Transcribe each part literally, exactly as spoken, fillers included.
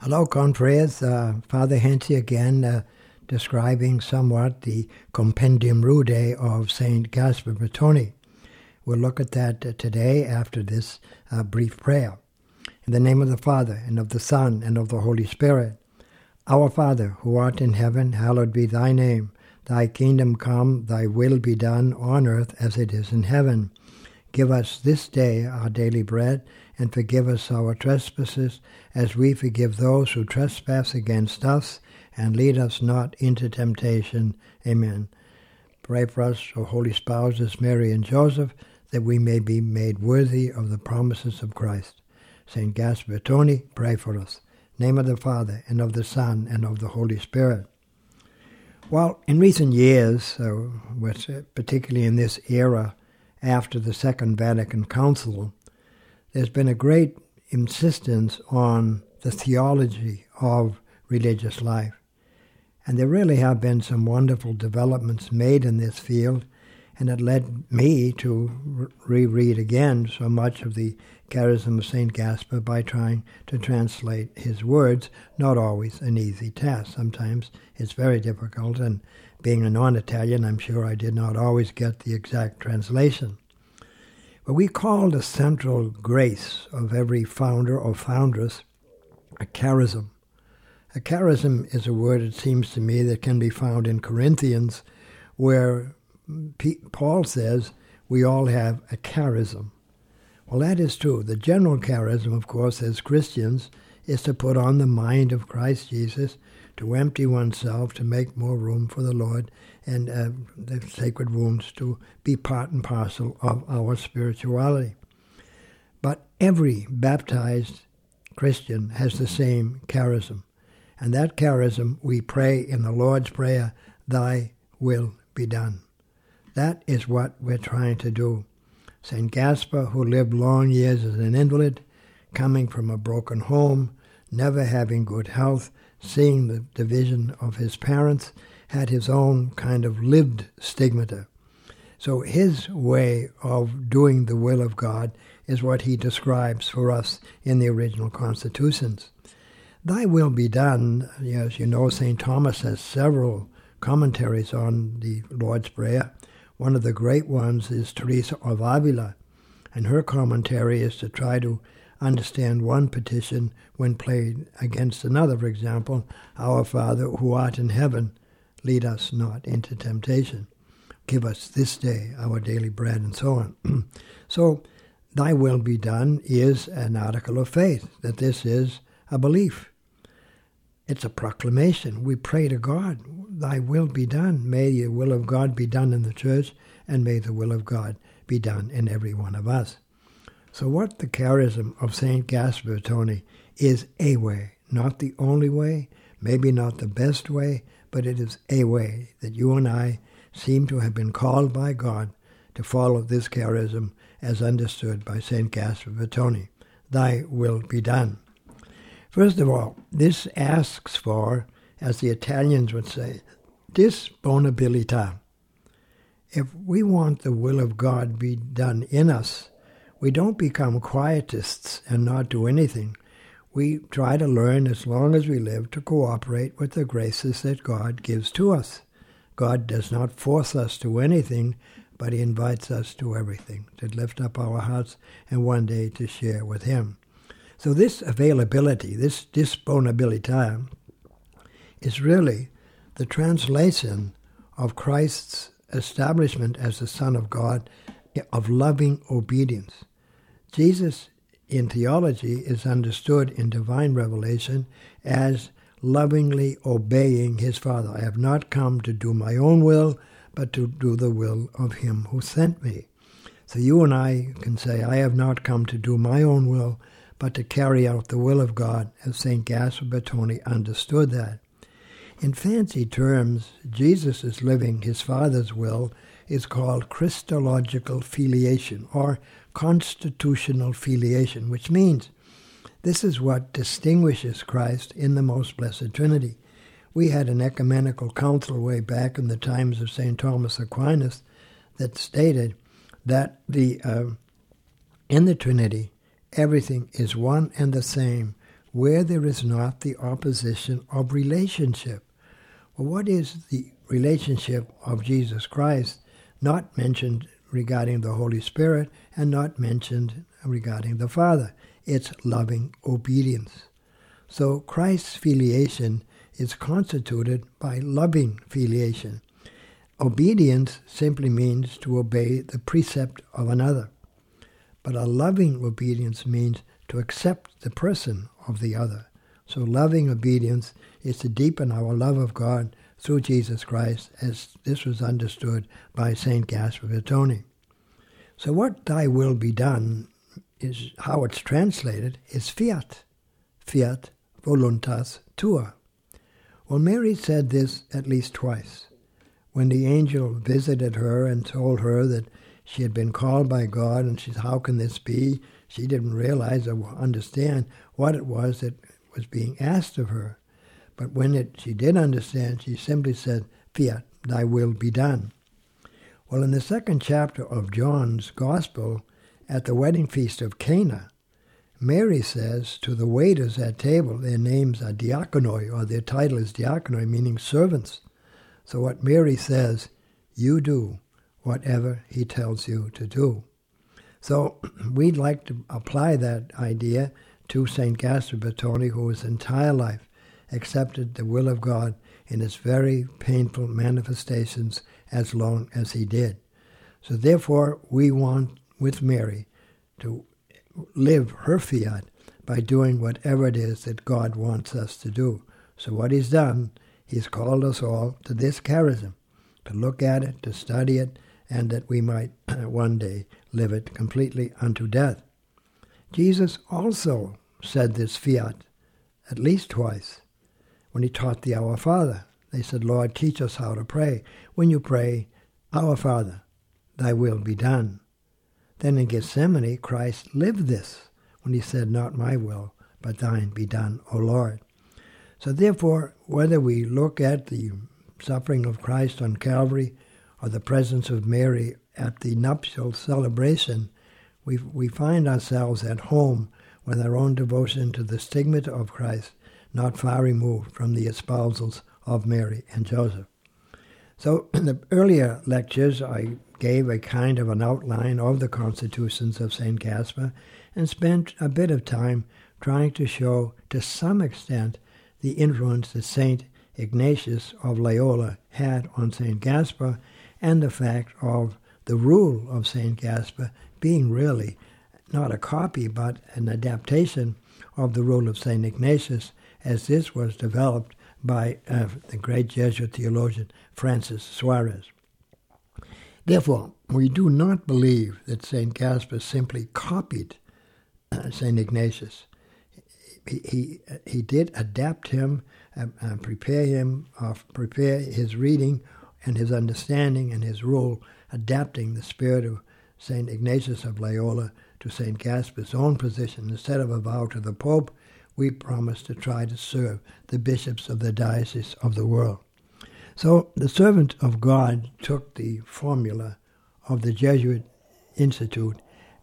Hello, confreres. Uh, Father Henty again, uh, describing somewhat the Compendium Rude of Saint Gaspar Bertoni. We'll look at that uh, today after this uh, brief prayer. In the name of the Father, and of the Son, and of the Holy Spirit. Our Father, who art in heaven, hallowed be thy name. Thy kingdom come, thy will be done on earth as it is in heaven. Give us this day our daily bread, and forgive us our trespasses, as we forgive those who trespass against us, and lead us not into temptation. Amen. Pray for us, O holy spouses, Mary and Joseph, that we may be made worthy of the promises of Christ. Saint Gaspar Bertoni, pray for us. Name of the Father, and of the Son, and of the Holy Spirit. Well, in recent years, uh, particularly in this era after the Second Vatican Council, there's been a great insistence on the theology of religious life. And there really have been some wonderful developments made in this field, and it led me to reread again so much of the Charism of Saint Gaspar by trying to translate his words, not always an easy task. Sometimes it's very difficult, and being a non-Italian, I'm sure I did not always get the exact translation. But we call the central grace of every founder or foundress a charism. A charism is a word, it seems to me, that can be found in Corinthians, where P- Paul says we all have a charism. Well, that is true. The general charism, of course, as Christians, is to put on the mind of Christ Jesus, to empty oneself, to make more room for the Lord, and uh, the sacred wounds to be part and parcel of our spirituality. But every baptized Christian has the same charism. And that charism, we pray in the Lord's Prayer, thy will be done. That is what we're trying to do. Saint Gaspar, who lived long years as an invalid, coming from a broken home, never having good health, seeing the division of his parents, had his own kind of lived stigmata. So his way of doing the will of God is what he describes for us in the original constitutions. Thy will be done, as you know, Saint Thomas has several commentaries on the Lord's Prayer. One of the great ones is Teresa of Avila, and her commentary is to try to understand one petition when played against another. For example, Our Father who art in heaven, lead us not into temptation. Give us this day our daily bread, and so on. So, thy will be done is an article of faith, that this is a belief. It's a proclamation. We pray to God, thy will be done. May the will of God be done in the church, and may the will of God be done in every one of us. So what the charism of Saint Gaspar Bertoni is a way, not the only way, maybe not the best way, but it is a way that you and I seem to have been called by God to follow this charism as understood by Saint Gaspar Bertoni. Thy will be done. First of all, this asks for, as the Italians would say, disponibilità. If we want the will of God be done in us, we don't become quietists and not do anything. We try to learn as long as we live to cooperate with the graces that God gives to us. God does not force us to anything, but he invites us to everything, to lift up our hearts and one day to share with him. So this availability, this disponibilità, is really the translation of Christ's establishment as the Son of God of loving obedience. Jesus, in theology, is understood in divine revelation as lovingly obeying his Father. I have not come to do my own will, but to do the will of him who sent me. So you and I can say, I have not come to do my own will, but to carry out the will of God, as Saint Gaspar Bertoni understood that. In fancy terms, Jesus' living his Father's will is called Christological filiation, or constitutional filiation, which means this is what distinguishes Christ in the Most Blessed Trinity. We had an ecumenical council way back in the times of Saint Thomas Aquinas that stated that the uh, in the Trinity, everything is one and the same, where there is not the opposition of relationship. Well, what is the relationship of Jesus Christ, not mentioned regarding the Holy Spirit and not mentioned regarding the Father? It's loving obedience. So Christ's filiation is constituted by loving filiation. Obedience simply means to obey the precept of another. But a loving obedience means to accept the person of the other. So loving obedience is to deepen our love of God through Jesus Christ, as this was understood by Saint Gaspar Vittoni. So what thy will be done is, how it's translated, is fiat. Fiat voluntas tua. Well, Mary said this at least twice. When the angel visited her and told her that she had been called by God, and she said, how can this be? She didn't realize or understand what it was that was being asked of her. But when it, she did understand, she simply said, fiat, thy will be done. Well, in the second chapter of John's Gospel, at the wedding feast of Cana, Mary says to the waiters at table, their names are diakonoi, or their title is diakonoi, meaning servants. So what Mary says, you do whatever he tells you to do. So we'd like to apply that idea to Saint Gaspar Vittoni, who his entire life accepted the will of God in its very painful manifestations as long as he did. So therefore, we want, with Mary, to live her fiat by doing whatever it is that God wants us to do. So what he's done, he's called us all to this charism, to look at it, to study it, and that we might one day live it completely unto death. Jesus also said this fiat at least twice when he taught the Our Father. They said, Lord, teach us how to pray. When you pray, Our Father, thy will be done. Then in Gethsemane, Christ lived this when he said, not my will, but thine be done, O Lord. So therefore, whether we look at the suffering of Christ on Calvary or the presence of Mary at the nuptial celebration, we we find ourselves at home with our own devotion to the stigmata of Christ, not far removed from the espousals of Mary and Joseph. So in the earlier lectures, I gave a kind of an outline of the constitutions of Saint Gaspar and spent a bit of time trying to show, to some extent, the influence that Saint Ignatius of Loyola had on Saint Gaspar, and the fact of the rule of Saint Gaspar being really not a copy but an adaptation of the rule of Saint Ignatius, as this was developed by uh, the great Jesuit theologian Francis Suarez. Therefore, we do not believe that Saint Gaspar simply copied uh, Saint Ignatius. He, he he did adapt him, uh, uh, prepare him, uh, prepare his reading and his understanding and his rule, adapting the spirit of Saint Ignatius of Loyola to Saint Gaspar's own position. Instead of a vow to the Pope, we promise to try to serve the bishops of the diocese of the world. So the servant of God took the formula of the Jesuit Institute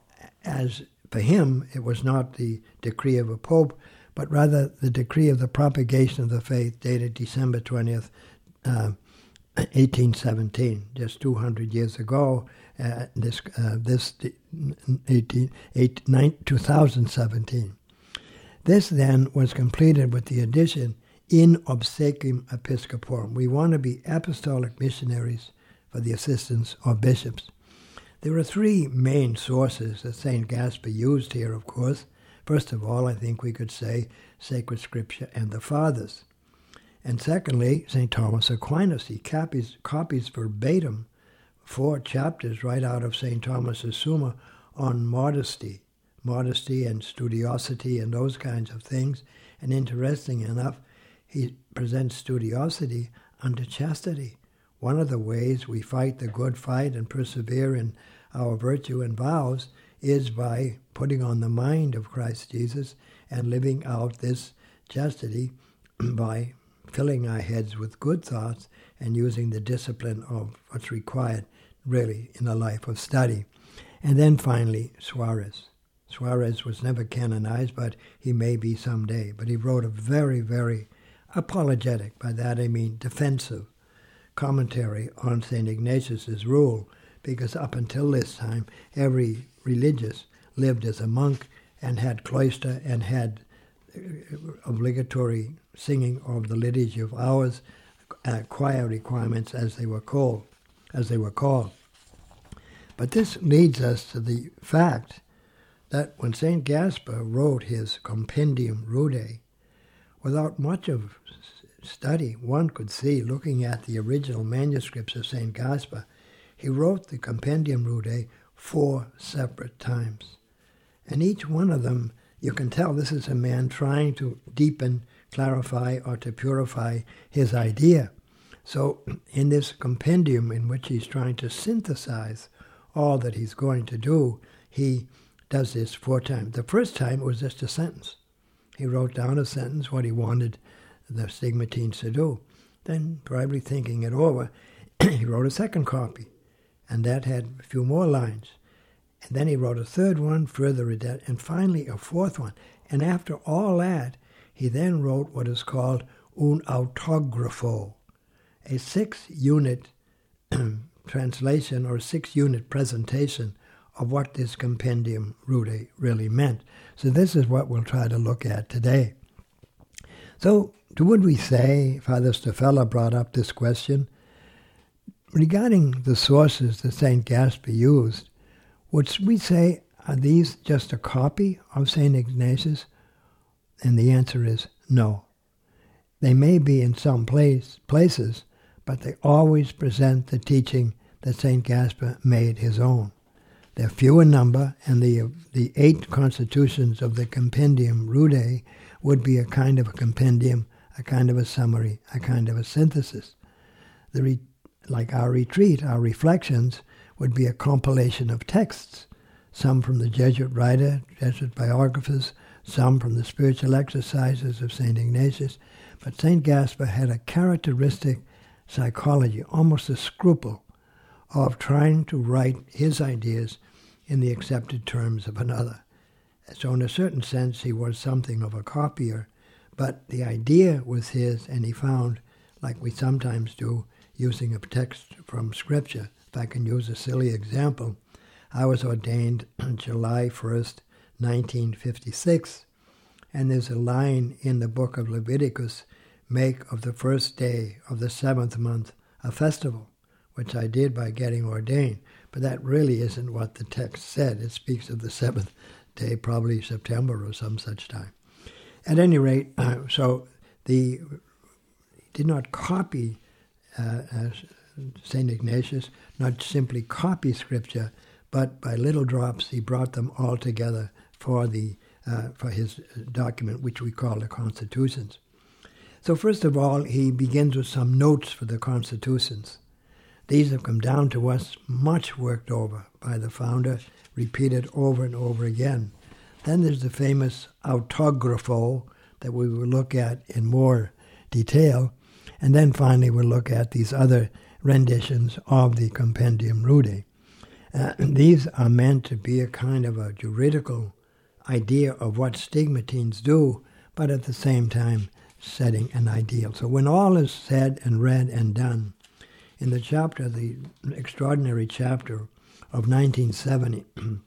as, for him, it was not the decree of a pope, but rather the decree of the propagation of the faith dated December twentieth, uh, eighteen seventeen, just two hundred years ago, uh, this uh, this eighteen, eight, nine, two thousand seventeen. This then was completed with the addition in obsequium episcoporum. We want to be apostolic missionaries for the assistance of bishops. There are three main sources that Saint Gaspar used here, of course. First of all, I think we could say sacred scripture and the fathers. And secondly, Saint Thomas Aquinas. He copies, copies verbatim four chapters right out of Saint Thomas's Summa on modesty, modesty and studiosity and those kinds of things. And interesting enough, he presents studiosity under chastity. One of the ways we fight the good fight and persevere in our virtue and vows is by putting on the mind of Christ Jesus and living out this chastity by filling our heads with good thoughts and using the discipline of what's required really in a life of study. And then finally, Suarez. Suarez was never canonized, but he may be someday. But he wrote a very, very apologetic, by that I mean defensive, commentary on Saint Ignatius's rule, because up until this time, every religious lived as a monk and had cloister and had obligatory singing of the Liturgy of Hours, uh, choir requirements as they were called, as they were called. But this leads us to the fact that when Saint Gaspar wrote his Compendium Rudae, without much of study, one could see, looking at the original manuscripts of Saint Gaspar, he wrote the Compendium Rudae four separate times. And each one of them, you can tell this is a man trying to deepen, clarify, or to purify his idea. So in this compendium in which he's trying to synthesize all that he's going to do, he does this four times. The first time it was just a sentence. He wrote down a sentence, what he wanted the stigmatines to do. Then, probably thinking it over, he wrote a second copy, and that had a few more lines. And then he wrote a third one, further that, and finally a fourth one. And after all that, he then wrote what is called un autografo, a six-unit translation or six-unit presentation of what this Compendium Rudae really meant. So this is what we'll try to look at today. So, would we say, Father Stafella brought up this question, regarding the sources that Saint Gaspar used, would we say, are these just a copy of Saint Ignatius? And the answer is no. They may be in some place, places, but they always present the teaching that Saint Gaspar made his own. They're few in number, and the the eight constitutions of the Compendium Rudae would be a kind of a compendium, a kind of a summary, a kind of a synthesis. The re, like our retreat, our reflections, would be a compilation of texts, some from the Jesuit writer, Jesuit biographers, some from the spiritual exercises of Saint Ignatius. But Saint Gaspar had a characteristic psychology, almost a scruple, of trying to write his ideas in the accepted terms of another. So in a certain sense, he was something of a copier, but the idea was his, and he found, like we sometimes do, using a text from Scripture. If I can use a silly example, I was ordained on July first, nineteen fifty-six, and there's a line in the book of Leviticus, make of the first day of the seventh month a festival, which I did by getting ordained. But that really isn't what the text said. It speaks of the seventh day, probably September or some such time. At any rate, uh, so the did not copy uh, uh, Saint Ignatius, not simply copy Scripture, but by little drops he brought them all together for the uh, for his document, which we call the Constitutions. So first of all, he begins with some notes for the Constitutions. These have come down to us much worked over by the founder, repeated over and over again. Then there's the famous autographo that we will look at in more detail. And then finally we'll look at these other renditions of the Compendium Rudae. Uh, these are meant to be a kind of a juridical idea of what stigmatines do, but at the same time setting an ideal. So when all is said and read and done, in the chapter, the extraordinary chapter of nineteen seventy,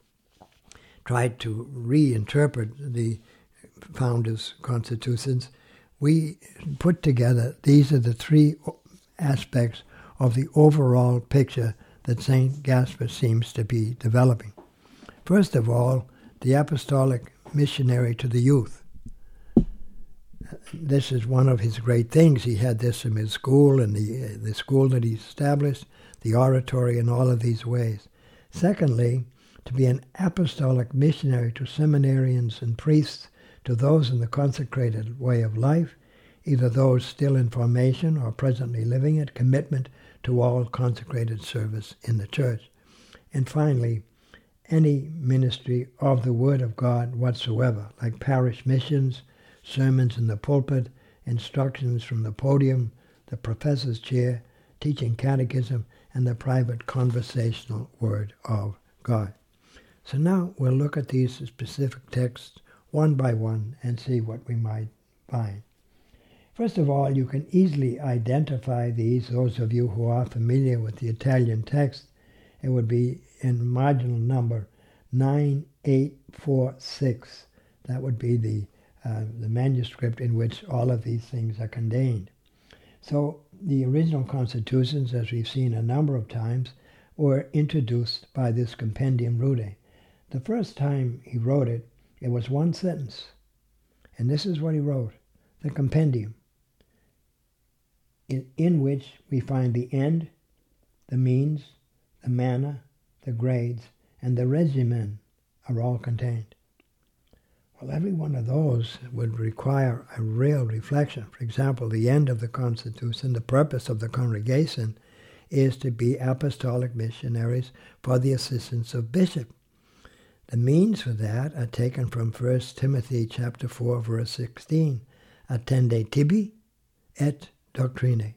tried to reinterpret the founders' constitutions, we put together, these are the three aspects of the overall picture that Saint Gaspar seems to be developing. First of all, the apostolic missionary to the youth. This is one of his great things. He had this from his school and the, the school that he established, the oratory in all of these ways. Secondly, to be an apostolic missionary to seminarians and priests, to those in the consecrated way of life, either those still in formation or presently living it, commitment to all consecrated service in the church. And finally, any ministry of the Word of God whatsoever, like parish missions, sermons in the pulpit, instructions from the podium, the professor's chair, teaching catechism, and the private conversational Word of God. So now we'll look at these specific texts one by one and see what we might find. First of all, you can easily identify these. Those of you who are familiar with the Italian text, it would be in marginal number nine eight four six. That would be the, uh, the manuscript in which all of these things are contained. So the original constitutions, as we've seen a number of times, were introduced by this Compendium Rude. The first time he wrote it, it was one sentence. And this is what he wrote, the Compendium, in, in which we find the end, the means, the manner, the grades, and the regimen are all contained. Well, every one of those would require a real reflection. For example, the end of the Constitution, the purpose of the congregation, is to be apostolic missionaries for the assistance of bishop. The means for that are taken from First Timothy chapter four, verse sixteen. Attende tibi et doctrine.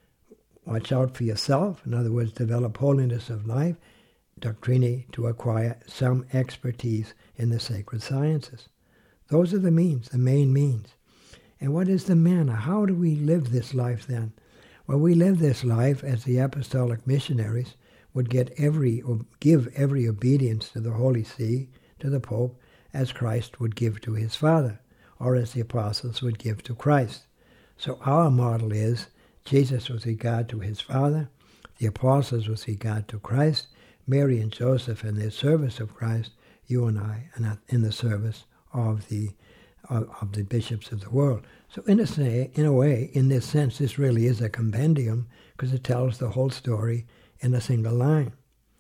Watch out for yourself. In other words, develop holiness of life. Doctrine, to acquire some expertise in the sacred sciences. Those are the means, the main means. And what is the manner? How do we live this life then? Well, we live this life as the apostolic missionaries would get every or give every obedience to the Holy See, to the Pope, as Christ would give to his Father, or as the apostles would give to Christ. So our model is Jesus with regard to his Father, the apostles with regard to Christ, Mary and Joseph in their service of Christ, you and I in the service of the of, of the bishops of the world. So in a, say, in a way, in this sense, this really is a compendium because it tells the whole story in a single line.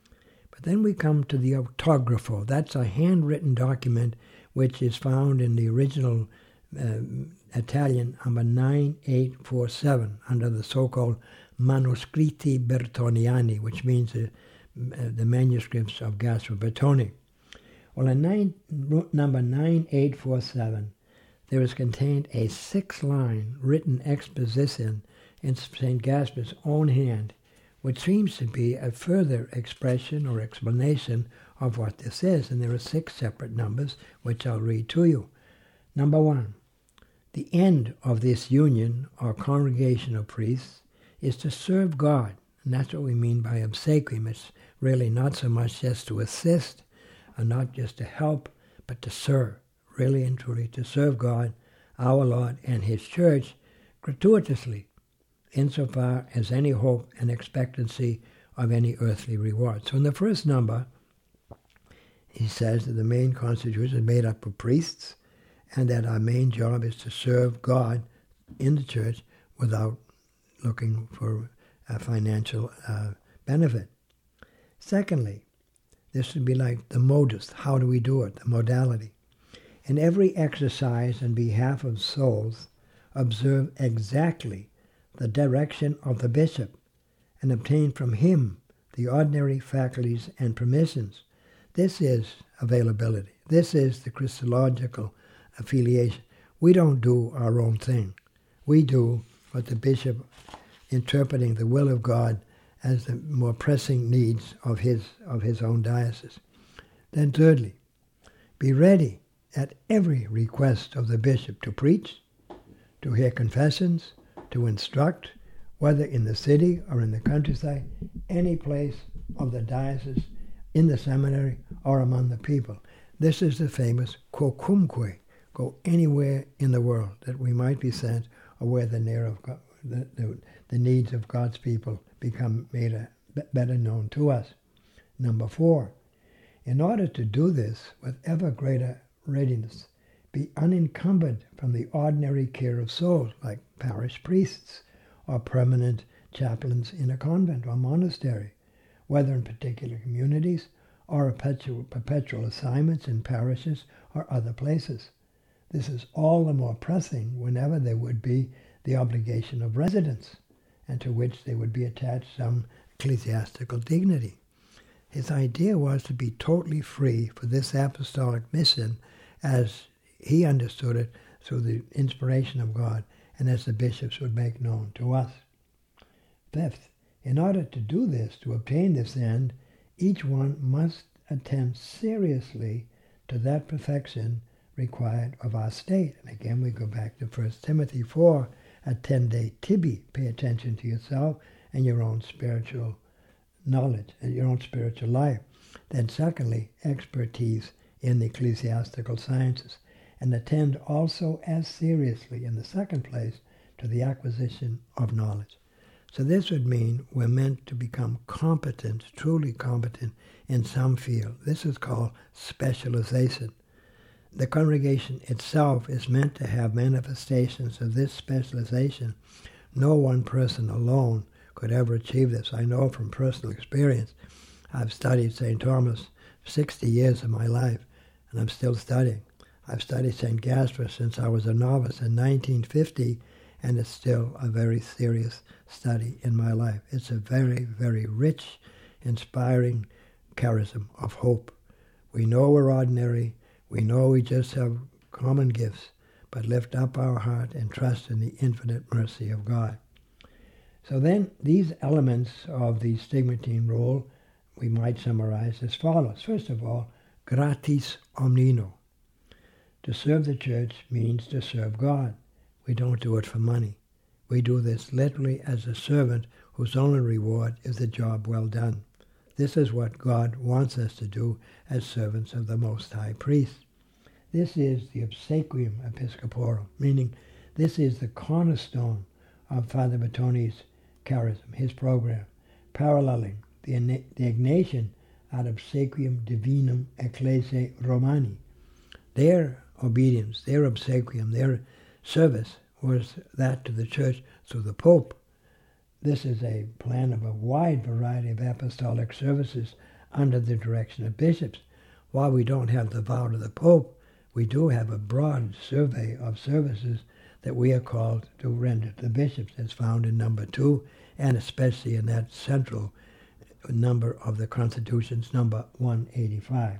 But then we come to the autographo. That's a handwritten document which is found in the original uh, Italian number nine eight four seven under the so-called Manoscritti Bertoniani, which means uh, the manuscripts of Gaspar Bertoni. Well, in nine, number nine eight four seven, there is contained a six-line written exposition in Saint Gaspar's own hand, which seems to be a further expression or explanation of what this is. And there are six separate numbers, which I'll read to you. Number one, the end of this union or congregation of priests is to serve God. And that's what we mean by obsequium. It's really not so much just to assist, and not just to help, but to serve, really and truly to serve God, our Lord, and his church gratuitously, insofar as any hope and expectancy of any earthly reward. So in the first number, he says that the main constitution is made up of priests, and that our main job is to serve God in the church without looking for a financial uh, benefit. Secondly, this would be like the modus. How do we do it? The modality. In every exercise in behalf of souls, observe exactly the direction of the bishop and obtain from him the ordinary faculties and permissions. This is availability. This is the Christological affiliation. We don't do our own thing. We do what the bishop, interpreting the will of God as the more pressing needs of his of his own diocese. Then thirdly, be ready at every request of the bishop to preach, to hear confessions, to instruct, whether in the city or in the countryside, any place of the diocese, in the seminary, or among the people. This is the famous quocumque, go anywhere in the world that we might be sent, or where the near of God, the, the, the needs of God's people become made a, better known to us. Number four, in order to do this with ever greater readiness, be unencumbered from the ordinary care of souls, like parish priests or permanent chaplains in a convent or monastery, whether in particular communities or perpetual, perpetual assignments in parishes or other places. This is all the more pressing whenever there would be the obligation of residence, and to which there would be attached some ecclesiastical dignity. His idea was to be totally free for this apostolic mission as he understood it through the inspiration of God and as the bishops would make known to us. Fifth, in order to do this, to obtain this end, each one must attend seriously to that perfection required of our state. And again, we go back to First Timothy four, attende tibi, pay attention to yourself and your own spiritual knowledge and your own spiritual life. Then secondly, expertise in the ecclesiastical sciences, and attend also as seriously, in the second place, to the acquisition of knowledge. So this would mean we're meant to become competent, truly competent in some field. This is called specialization. The congregation itself is meant to have manifestations of this specialization. No one person alone could ever achieve this. I know from personal experience. I've studied Saint Thomas sixty years of my life, and I'm still studying. I've studied Saint Gaspar since I was a novice in nineteen fifty, and it's still a very serious study in my life. It's a very, very rich, inspiring charism of hope. We know we're ordinary. We know we just have common gifts, but lift up our heart and trust in the infinite mercy of God. So then, these elements of the stigmatine role we might summarize as follows. First of all, gratis omnino. To serve the church means to serve God. We don't do it for money. We do this literally as a servant whose only reward is the job well done. This is what God wants us to do as servants of the Most High Priest. This is the obsequium episcoporum, meaning this is the cornerstone of Father Bertoni's charism, his program, paralleling the, the Ignatian ad obsequium divinum ecclesiae Romani. Their obedience, their obsequium, their service was that to the church through the Pope. This is a plan of a wide variety of apostolic services under the direction of bishops. While we don't have the vow to the Pope, we do have a broad survey of services that we are called to render to the bishops, as found in number two, and especially in that central number of the Constitutions, number one eighty-five.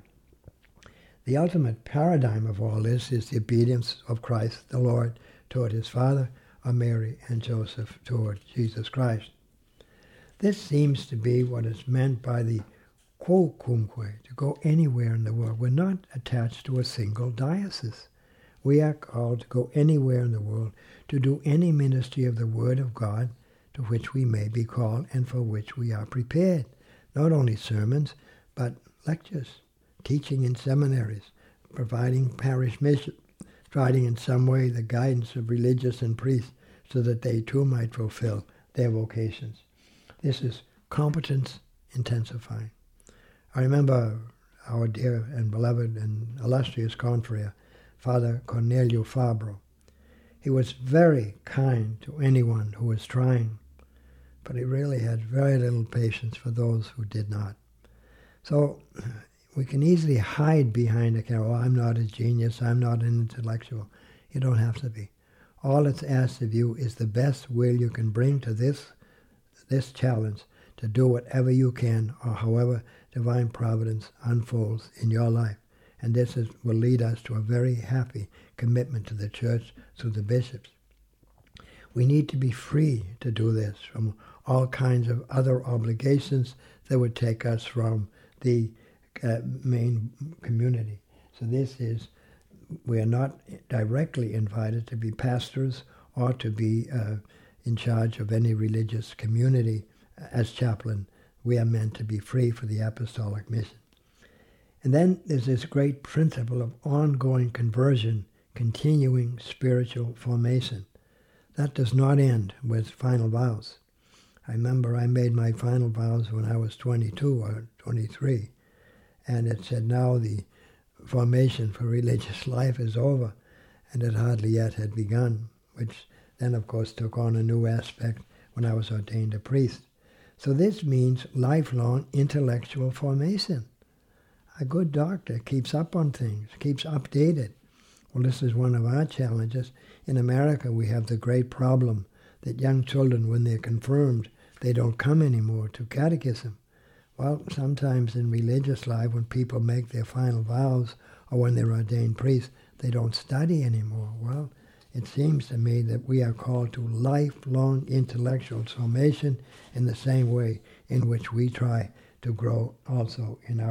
The ultimate paradigm of all this is the obedience of Christ the Lord toward his Father, or Mary and Joseph toward Jesus Christ. This seems to be what is meant by the quocumque, to go anywhere in the world. We're not attached to a single diocese. We are called to go anywhere in the world, to do any ministry of the Word of God to which we may be called and for which we are prepared. Not only sermons, but lectures, teaching in seminaries, providing parish mission, providing in some way the guidance of religious and priests so that they too might fulfill their vocations. This is competence intensifying. I remember our dear and beloved and illustrious confrere, Father Cornelio Fabro. He was very kind to anyone who was trying, but he really had very little patience for those who did not. So we can easily hide behind a kind of, oh, I'm not a genius, I'm not an intellectual. You don't have to be. All that's asked of you is the best will you can bring to this, this challenge to do whatever you can or however divine providence unfolds in your life. And this is, will lead us to a very happy commitment to the church through the bishops. We need to be free to do this from all kinds of other obligations that would take us from the uh, main community. So this is, we are not directly invited to be pastors or to be uh, in charge of any religious community as chaplain. We are meant to be free for the apostolic mission. And then there's this great principle of ongoing conversion, continuing spiritual formation. That does not end with final vows. I remember I made my final vows when I was twenty-two or twenty-three, and it said now the formation for religious life is over, and it hardly yet had begun, which then of course took on a new aspect when I was ordained a priest. So this means lifelong intellectual formation. A good doctor keeps up on things, keeps updated. Well, this is one of our challenges. In America, we have the great problem that young children, when they're confirmed, they don't come anymore to catechism. Well, sometimes in religious life, when people make their final vows or when they're ordained priests, they don't study anymore. Well, it seems to me that we are called to lifelong intellectual formation in the same way in which we try to grow also in our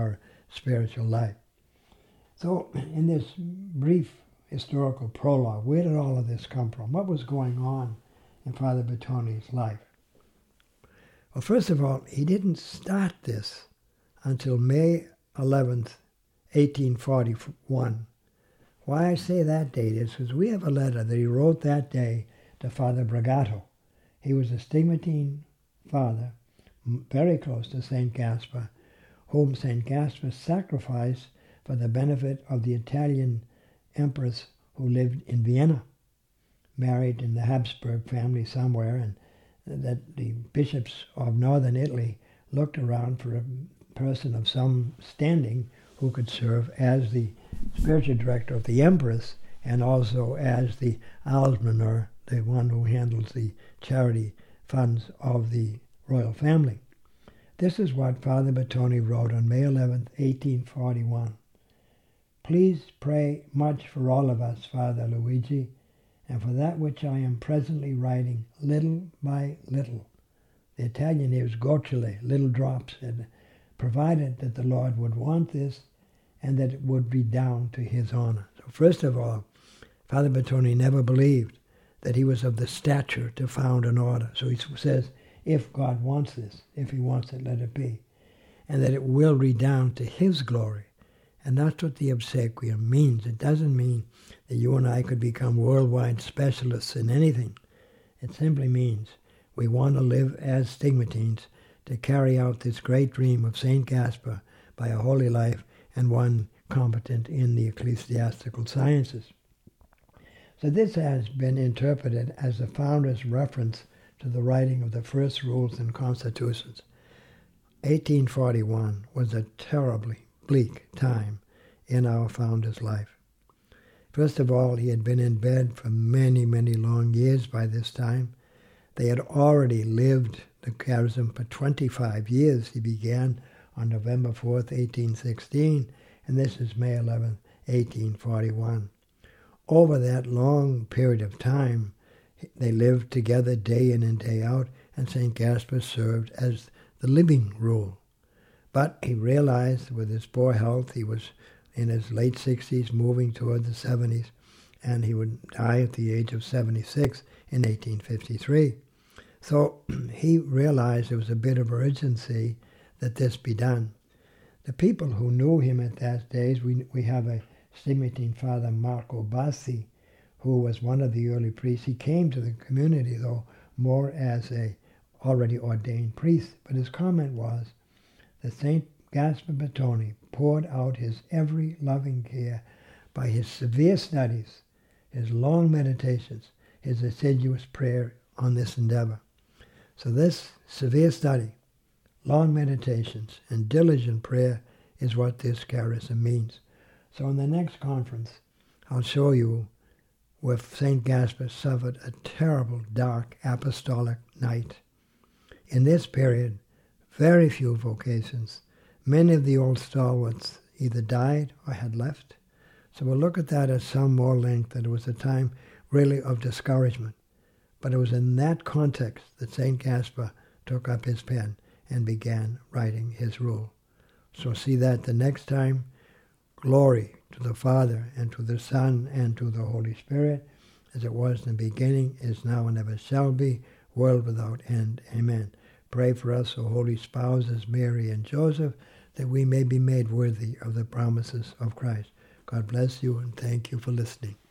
spiritual life. So in this brief historical prologue, where did all of this come from? What was going on in Father Bertoni's life? Well, first of all, he didn't start this until May eleventh, eighteen forty-one. Why I say that date is because we have a letter that he wrote that day to Father Bragato. He was a Stigmatine father, very close to Saint Gaspar, whom Saint Gaspar sacrificed for the benefit of the Italian empress who lived in Vienna, married in the Habsburg family somewhere, and that the bishops of northern Italy looked around for a person of some standing who could serve as the spiritual director of the empress and also as the almoner, the one who handles the charity funds of the royal family. This is what Father Bertoni wrote on May eleventh, eighteen forty-one. Please pray much for all of us, Father Luigi, and for that which I am presently writing, little by little. The Italian name is gocciole, little drops, and provided that the Lord would want this and that it would be down to his honor. So first of all, Father Bertoni never believed that he was of the stature to found an order. So he says, if God wants this, if he wants it, let it be. And that it will redound to his glory. And that's what the obsequium means. It doesn't mean that you and I could become worldwide specialists in anything. It simply means we want to live as stigmatines to carry out this great dream of Saint Gaspar by a holy life and one competent in the ecclesiastical sciences. So this has been interpreted as the founder's reference to the writing of the first rules and constitutions. eighteen forty-one was a terribly bleak time in our founder's life. First of all, he had been in bed for many, many long years by this time. They had already lived the charism for twenty-five years. He began on November fourth, eighteen sixteen, and this is May eleventh, eighteen forty-one. Over that long period of time, they lived together day in and day out, and Saint Gaspar served as the living rule. But he realized with his poor health, he was in his late sixties, moving toward the seventies, and he would die at the age of seventy-six in eighteen fifty-three. So he realized there was a bit of urgency that this be done. The people who knew him at that days, we, we have a Stigmatine Father, Marco Bassi, who was one of the early priests. He came to the community, though, more as a already ordained priest, but his comment was that Saint Gaspar Bertoni poured out his every loving care by his severe studies, his long meditations, his assiduous prayer on this endeavor. So this severe study, long meditations, and diligent prayer is what this charism means. So in the next conference, I'll show you where Saint Gaspar suffered a terrible, dark, apostolic night. In this period, very few vocations, many of the old stalwarts either died or had left. So we'll look at that at some more length, that it was a time really of discouragement. But it was in that context that Saint Gaspar took up his pen and began writing his rule. So see that the next time. Glory to the Father, and to the Son, and to the Holy Spirit, as it was in the beginning, is now, and ever shall be, world without end. Amen. Pray for us, O holy spouses, Mary and Joseph, that we may be made worthy of the promises of Christ. God bless you, and thank you for listening.